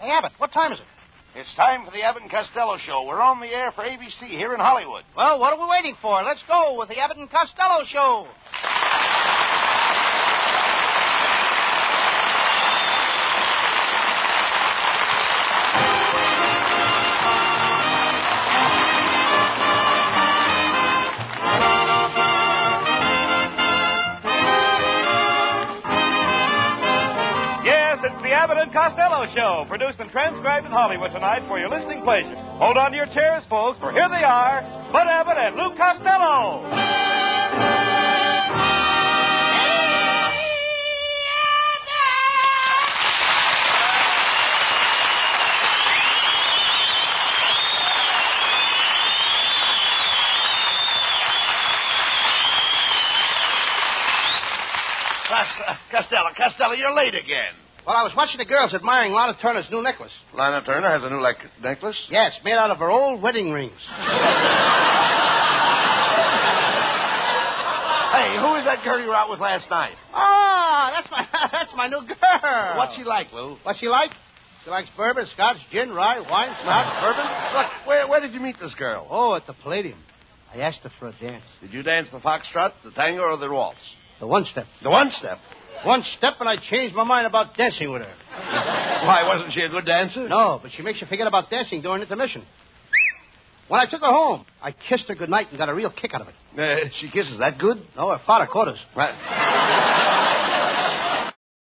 Hey, Abbott, what time is it? It's time for the Abbott and Costello Show. We're on the air for ABC here in Hollywood. Well, what are we waiting for? Let's go with the Abbott and Costello Show. It's the Abbott and Costello Show, produced and transcribed in Hollywood tonight for your listening pleasure. Hold on to your chairs, folks, for here they are, Bud Abbott and Lou Costello. Costello, you're late again. Well, I was watching the girls admiring Lana Turner's new necklace. Lana Turner has a new necklace? Yes, made out of her old wedding rings. Hey, who is that girl you were out with last night? Oh, that's my new girl. What's she like, Lou? What's she like? She likes bourbon, scotch, gin, rye, wine, scotch, bourbon. Look, where did you meet this girl? Oh, at the Palladium. I asked her for a dance. Did you dance the foxtrot, the tango, or the waltz? The one-step. The one-step? One step, and I changed my mind about dancing with her. Why, wasn't she a good dancer? No, but she makes you forget about dancing during intermission. When I took her home, I kissed her goodnight and got a real kick out of it. She kisses that good? No, her father caught us. Right.